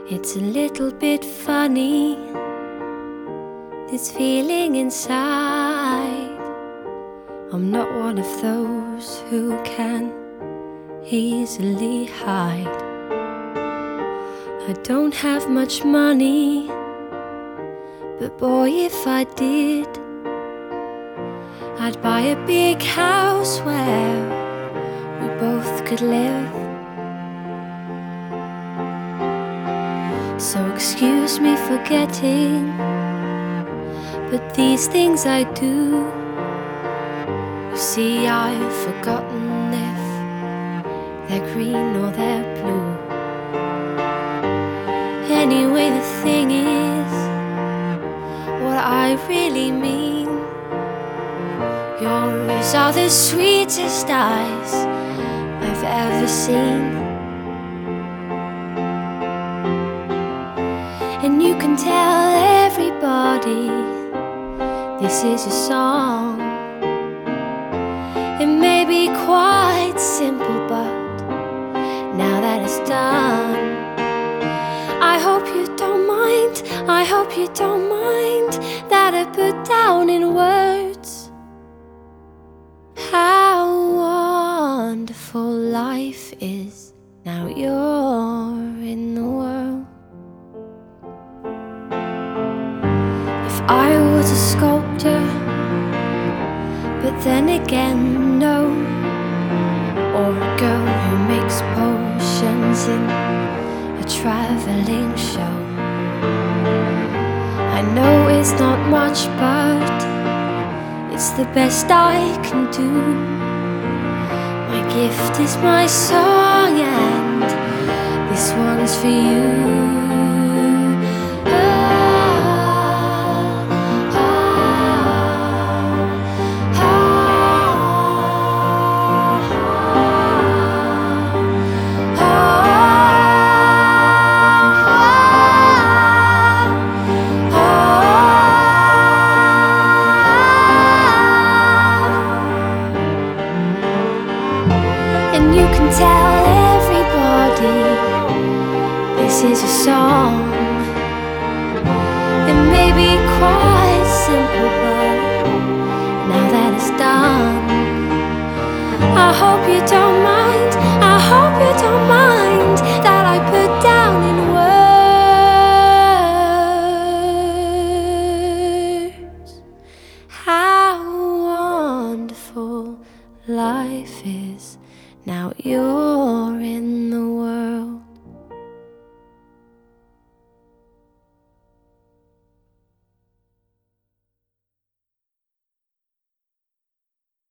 It's a little bit funny, this feeling inside. I'm not one of those who can easily hide. I don't have much money, but boy, if I did, I'd buy a big house where we both could live. So excuse me for getting, but these things I do. You see, I've forgotten if they're green or they're blue. Anyway, the thing is, what I really mean, yours are the sweetest eyes I've ever seen. And you can tell everybody this is a song. It may be quite simple, but now that it's done, I hope you don't mind, I hope you don't mind that I put down in words how wonderful life is now you're in the world. If I was a sculptor, but then again, no, or a girl who makes potions in a traveling show. I know it's not much, but it's the best I can do. My gift is my song, and this one's for you. And you can tell everybody this is a song. It may be quite simple, but now that it's done, I hope you don't mind, I hope you don't mind that I put down in words how wonderful life is now you're in the world.